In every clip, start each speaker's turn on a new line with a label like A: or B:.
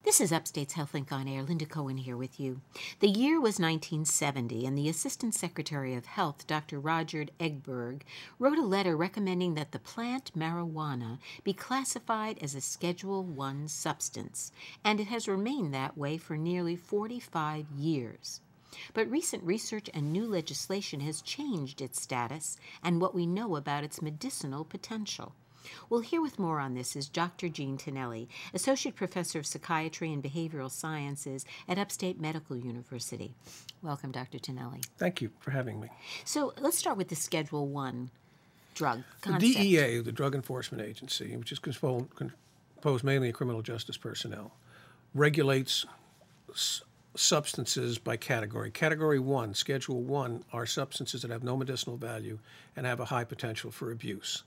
A: This is Upstate's HealthLink on Air. Linda Cohen here with you. The year was 1970, and the Assistant Secretary of Health, Dr. Roger Eggberg, wrote a letter recommending that the plant marijuana be classified as a Schedule I substance, and it has remained that way for nearly 45 years. But recent research and new legislation has changed its status and what we know about its medicinal potential. Well, here with more on this is Dr. Gene Tonelli, Associate Professor of Psychiatry and Behavioral Sciences at Upstate Medical University. Welcome, Dr. Tonelli.
B: Thank you for having me.
A: So let's start with the Schedule I drug concept.
B: The DEA, the Drug Enforcement Agency, which is composed mainly of criminal justice personnel, regulates substances by category. Category 1, Schedule 1, are substances that have no medicinal value and have a high potential for abuse.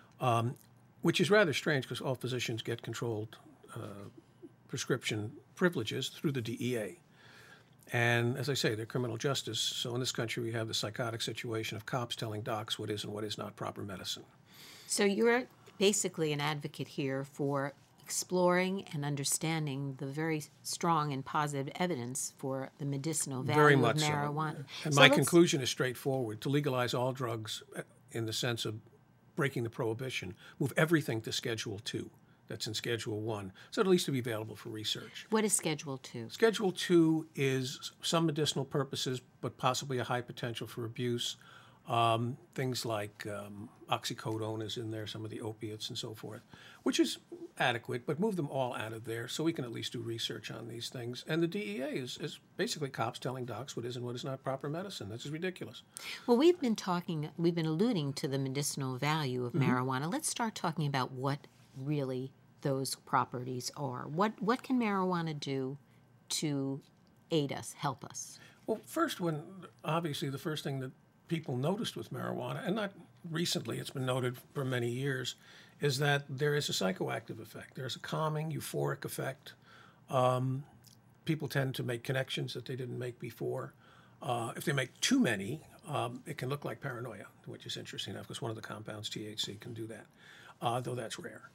B: Which is rather strange because all physicians get controlled prescription privileges through the DEA. And as I say, they're criminal justice. So in this country, we have the psychotic situation of cops telling docs what is and what is not proper medicine.
A: So you're basically an advocate here for exploring and understanding the very strong and positive evidence for the medicinal value of marijuana.
B: So. And my conclusion is straightforward: to legalize all drugs in the sense of breaking the prohibition, move everything to Schedule 2 that's in Schedule 1, so at least to be available for research.
A: What is Schedule 2?
B: Schedule 2 is some medicinal purposes, but possibly a high potential for abuse. Things like oxycodone is in there, some of the opiates and so forth, which is adequate, but move them all out of there so we can at least do research on these things. And the DEA is basically cops telling docs what is and what is not proper medicine. That's just ridiculous.
A: Well, we've been alluding to the medicinal value of marijuana. Let's start talking about what really those properties are. What can marijuana do to aid us, help us?
B: Well, obviously the first thing that people noticed with marijuana, and not recently, it's been noted for many years, is that there is a psychoactive effect. There's a calming, euphoric effect. People tend to make connections that they didn't make before. If they make too many, it can look like paranoia, which is interesting enough because one of the compounds, THC, can do that, though that's rare.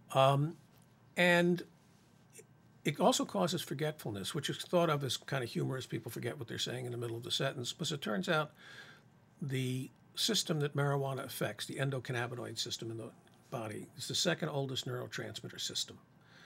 B: And it also causes forgetfulness, which is thought of as kind of humorous. People forget what they're saying in the middle of the sentence. But it turns out the system that marijuana affects, the endocannabinoid system in the body, is the second oldest neurotransmitter system.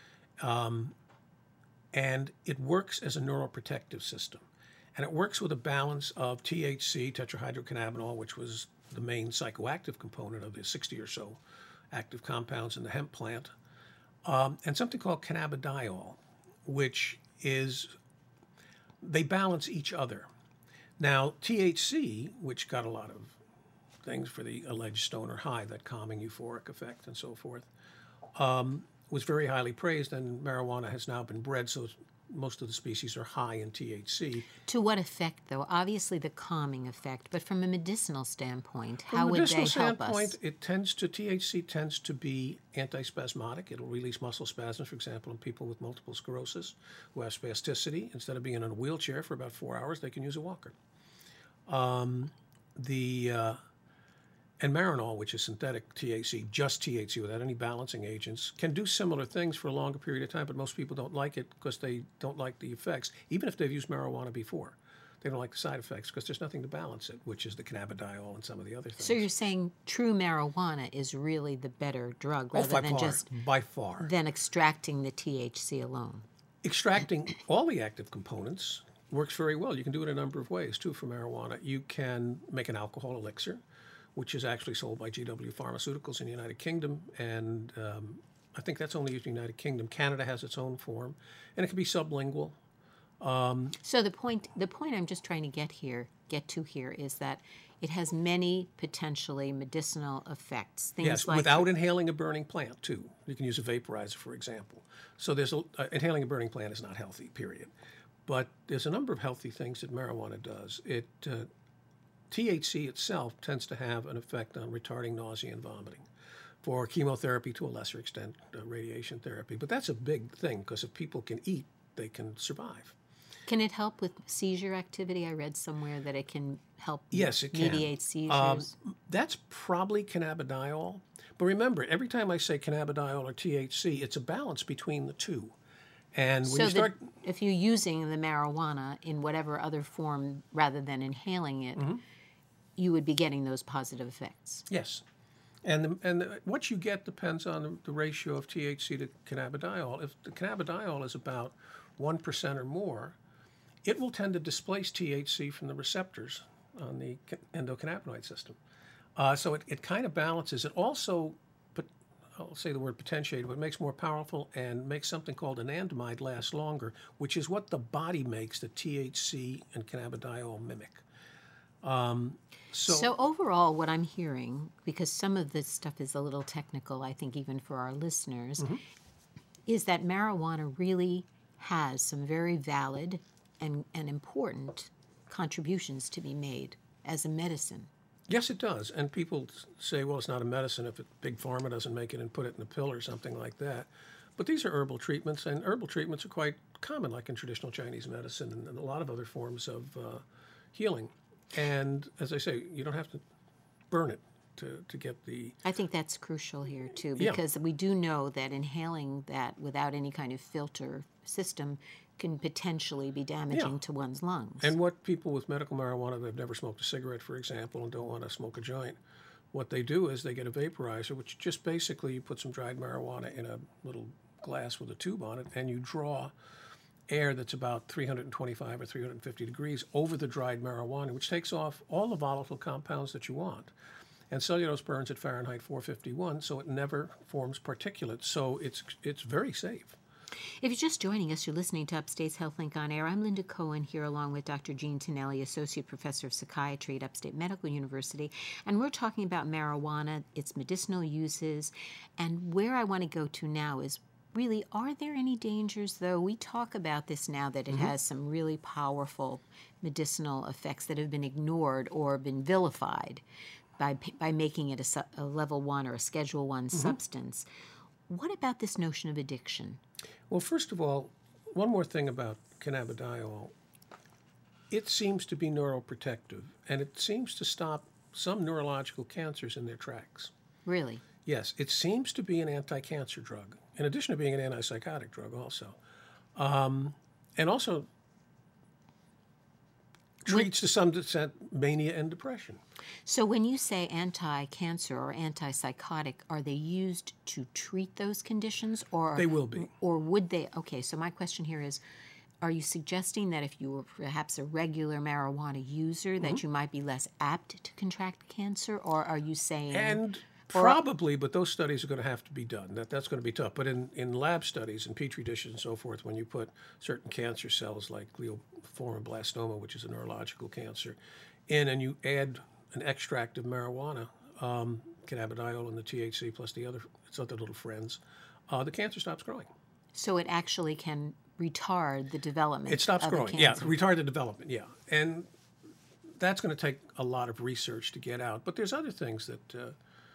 B: And it works as a neuroprotective system. And it works with a balance of THC, tetrahydrocannabinol, which was the main psychoactive component of the 60 or so active compounds in the hemp plant, and something called cannabidiol, which is, they balance each other. Now, THC, which got a lot of things for the alleged stoner high, that calming euphoric effect and so forth, was very highly praised, and marijuana has now been bred, so most of the species are high in THC.
A: To what effect, though? Obviously the calming effect, but from a medicinal standpoint, how would they help us?
B: From a medicinal standpoint, THC tends to be antispasmodic. It'll release muscle spasms, for example, in people with multiple sclerosis who have spasticity. Instead of being in a wheelchair for about 4 hours, they can use a walker. And Marinol, which is synthetic THC, just THC without any balancing agents, can do similar things for a longer period of time, but most people don't like it because they don't like the effects, even if they've used marijuana before. They don't like the side effects because there's nothing to balance it, which is the cannabidiol and some of the other things.
A: So you're saying true marijuana is really the better drug rather than
B: by far.
A: Than extracting the THC alone?
B: Extracting all the active components works very well. You can do it a number of ways, too, for marijuana. You can make an alcohol elixir, which is actually sold by GW Pharmaceuticals in the United Kingdom, and I think that's only used in the United Kingdom. Canada has its own form, and it can be sublingual.
A: So the point I'm just trying to get to here is that it has many potentially medicinal effects.
B: Yes, without inhaling a burning plant, too. You can use a vaporizer, for example. So inhaling a burning plant is not healthy, period. But there's a number of healthy things that marijuana does. THC itself tends to have an effect on retarding nausea and vomiting. For chemotherapy, to a lesser extent, radiation therapy. But that's a big thing because if people can eat, they can survive.
A: Can it help with seizure activity? I read somewhere that it can help
B: mediate
A: seizures.
B: That's probably cannabidiol. But remember, every time I say cannabidiol or THC, it's a balance between the two. And when
A: So
B: you start,
A: if you're using the marijuana in whatever other form rather than inhaling it, you would be getting those positive effects.
B: yes, and what you get depends on the ratio of THC to cannabidiol. If the cannabidiol is about 1% or more, it will tend to displace THC from the receptors on the endocannabinoid system. So it kind of balances. It also, I'll say the word potentiated, but it makes more powerful and makes something called anandamide last longer, which is what the body makes that THC and cannabidiol mimic.
A: So overall, what I'm hearing, because some of this stuff is a little technical, I think even for our listeners, is that marijuana really has some very valid and important contributions to be made as a medicine.
B: Yes, it does. And people say, well, it's not a medicine if Big Pharma doesn't make it and put it in a pill or something like that. But these are herbal treatments, and herbal treatments are quite common, like in traditional Chinese medicine and a lot of other forms of healing. And as I say, you don't have to burn it to get the...
A: I think that's crucial here, too,
B: Yeah.
A: because we do know that inhaling that without any kind of filter system can potentially be damaging
B: Yeah.
A: to one's lungs.
B: And what people with medical marijuana that have never smoked a cigarette, for example, and don't want to smoke a joint, what they do is they get a vaporizer, which just basically you put some dried marijuana in a little glass with a tube on it, and you draw air that's about 325 or 350 degrees over the dried marijuana, which takes off all the volatile compounds that you want. And cellulose burns at Fahrenheit 451, so it never forms particulates. So it's very safe.
A: If you're just joining us, you're listening to Upstate's HealthLink on Air. I'm Linda Cohen here along with Dr. Jean Tonelli, Associate Professor of Psychiatry at Upstate Medical University. And we're talking about marijuana, its medicinal uses. And where I want to go to now is really, are there any dangers, though? We talk about this now that it has some really powerful medicinal effects that have been ignored or been vilified by making it a level 1 or a schedule 1 substance. What about this notion of addiction?
B: Well, first of all, one more thing about cannabidiol. It seems to be neuroprotective, and it seems to stop some neurological cancers in their tracks.
A: Really?
B: Yes, it seems to be an anti-cancer drug, in addition to being an antipsychotic drug also. And also treats to some extent mania and depression.
A: So when you say anti-cancer or antipsychotic, are they used to treat those conditions, or
B: They will be.
A: or would they? Okay, so my question here is, are you suggesting that if you were perhaps a regular marijuana user that you might be less apt to contract cancer, or are you saying...
B: And probably, but those studies are going to have to be done. That's going to be tough. But in lab studies, in petri dishes and so forth, when you put certain cancer cells like glioblastoma, which is a neurological cancer, in and you add an extract of marijuana, cannabidiol and the THC plus its other little friends, the cancer stops growing.
A: So it actually can retard the development.
B: It stops
A: of
B: growing.
A: the
B: Yeah,
A: cancer.
B: retard the development. Yeah, and that's going to take a lot of research to get out. But there's other things that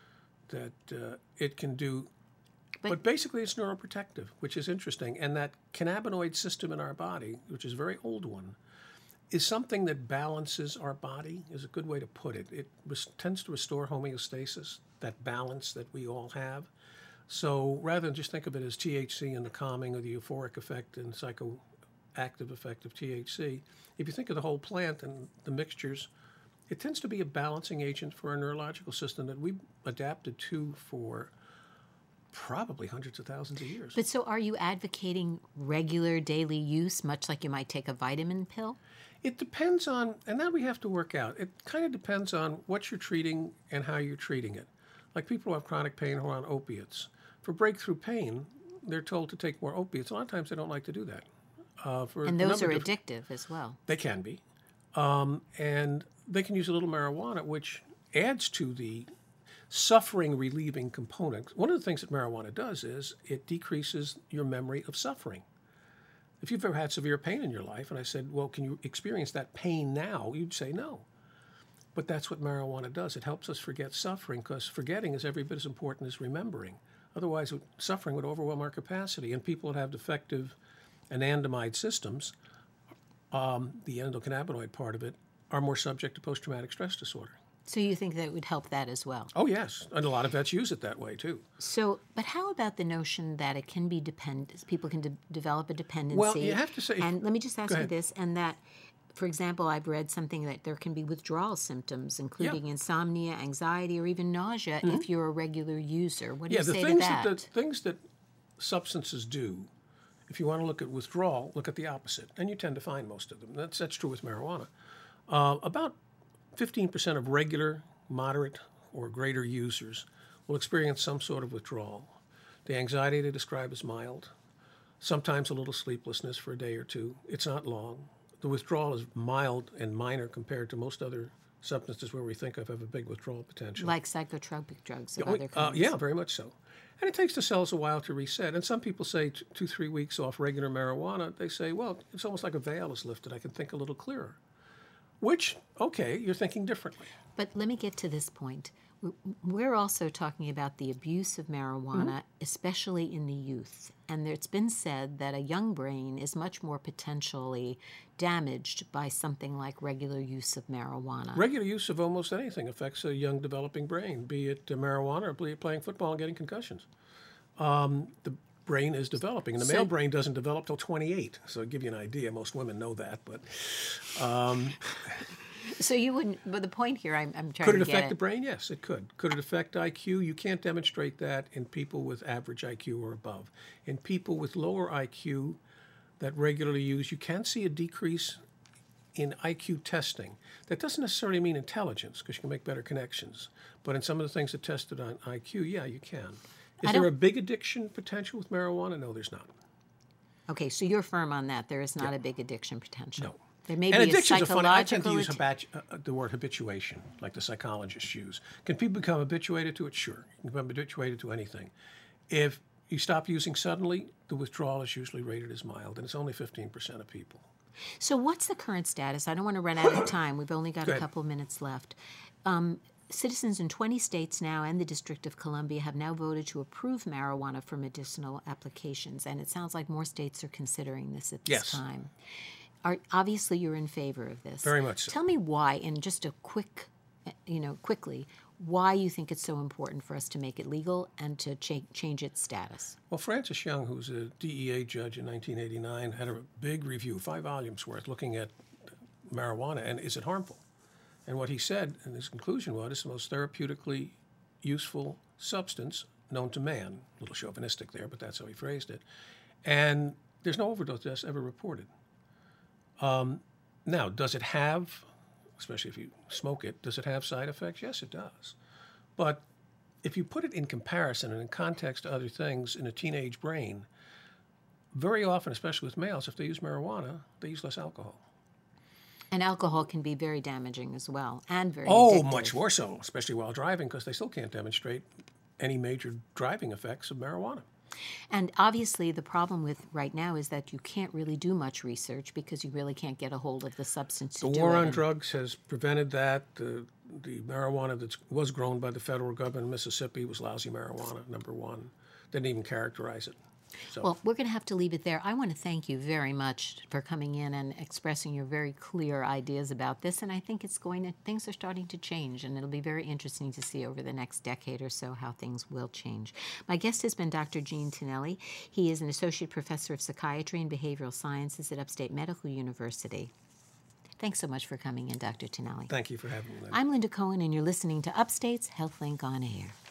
B: it can do. But basically, it's neuroprotective, which is interesting. And that cannabinoid system in our body, which is a very old one, is something that balances our body, is a good way to put it. It tends to restore homeostasis, that balance that we all have. So rather than just think of it as THC and the calming or the euphoric effect and psychoactive effect of THC, if you think of the whole plant and the mixtures, it tends to be a balancing agent for our neurological system that we've adapted to for probably hundreds of thousands of years.
A: But so are you advocating regular daily use, much like you might take a vitamin pill?
B: It depends on, and that we have to work out, it kind of depends on what you're treating and how you're treating it. Like people who have chronic pain who are on opiates. For breakthrough pain, they're told to take more opiates. A lot of times they don't like to do that.
A: And those are addictive as well.
B: They can be. And they can use a little marijuana, which adds to the suffering relieving component. One of the things that marijuana does is it decreases your memory of suffering. If you've ever had severe pain in your life, and I said, well, can you experience that pain now? You'd say no. But that's what marijuana does. It helps us forget suffering, because forgetting is every bit as important as remembering. Otherwise, suffering would overwhelm our capacity. And people that have defective anandamide systems, the endocannabinoid part of it, are more subject to post-traumatic stress disorder.
A: So you think that it would help that as well?
B: Oh, yes. And a lot of vets use it that way, too.
A: So, but how about the notion that it can be people can develop a dependency?
B: Well, you have to say...
A: And let me just ask you
B: ahead.
A: this, and that, for example, I've read something that there can be withdrawal symptoms, including insomnia, anxiety, or even nausea if you're a regular user. What do you say to that?
B: The things that substances do, if you want to look at withdrawal, look at the opposite. And you tend to find most of them. That's true with marijuana. About 15% of regular, moderate, or greater users will experience some sort of withdrawal. The anxiety they describe as mild, sometimes a little sleeplessness for a day or two. It's not long. The withdrawal is mild and minor compared to most other substances where we think of have a big withdrawal potential.
A: Like psychotropic drugs of other kinds?
B: Yeah, very much so. And it takes the cells a while to reset. And some people say 2-3 weeks off regular marijuana, they say, well, it's almost like a veil is lifted. I can think a little clearer. Which, okay, you're thinking differently.
A: But let me get to this point. We're also talking about the abuse of marijuana, especially in the youth. And it's been said that a young brain is much more potentially damaged by something like regular use of marijuana.
B: Regular use of almost anything affects a young developing brain, be it marijuana or be it playing football and getting concussions. The brain is developing. And the male brain doesn't develop till 28. So to give you an idea, most women know that. But
A: so you wouldn't, but the point here I'm trying to get
B: could it affect the brain? Yes, it could. Could it affect IQ? You can't demonstrate that in people with average IQ or above. In people with lower IQ that regularly use, you can see a decrease in IQ testing. That doesn't necessarily mean intelligence, because you can make better connections. But in some of the things that tested on IQ, yeah, you can. Is there a big addiction potential with marijuana? No, there's not.
A: Okay, so you're firm on that. There is not a big addiction potential.
B: No.
A: There may
B: And
A: be a
B: addictions are funny. I tend to
A: psychological...
B: use the word habituation, like the psychologists use. Can people become habituated to it? Sure. You can become habituated to anything. If you stop using suddenly, the withdrawal is usually rated as mild, and it's only 15% of people.
A: So what's the current status? I don't want to run out of time. We've only got a couple minutes left. Citizens in 20 states now and the District of Columbia have now voted to approve marijuana for medicinal applications, and it sounds like more states are considering this at this time. Obviously, you're in favor of this.
B: Very much so.
A: Tell me why, in just a quickly, why you think it's so important for us to make it legal and to change its status.
B: Well, Francis Young, who was a DEA judge in 1989, had a big review, 5 volumes worth, looking at marijuana and is it harmful? And what he said, and his conclusion was, it's the most therapeutically useful substance known to man. A little chauvinistic there, but that's how he phrased it. And there's no overdose deaths ever reported. Now, does it have, especially if you smoke it, does it have side effects? Yes, it does. But if you put it in comparison and in context to other things in a teenage brain, very often, especially with males, if they use marijuana, they use less alcohol.
A: And alcohol can be very damaging as well, and very
B: addictive.
A: Much
B: more so, especially while driving, because they still can't demonstrate any major driving effects of marijuana.
A: And obviously, the problem with right now is that you can't really do much research because you really can't get a hold of the substance to do it.
B: The war on drugs has prevented that. The marijuana that was grown by the federal government in Mississippi was lousy marijuana, number one. Didn't even characterize it. So.
A: Well, we're going to have to leave it there. I want to thank you very much for coming in and expressing your very clear ideas about this. And I think things are starting to change, and it'll be very interesting to see over the next decade or so how things will change. My guest has been Dr. Gene Tinelli. He is an associate professor of psychiatry and behavioral sciences at Upstate Medical University. Thanks so much for coming in, Dr. Tinelli.
B: Thank you for having me, Linda.
A: I'm Linda Cohen, and you're listening to Upstate's HealthLink on Air.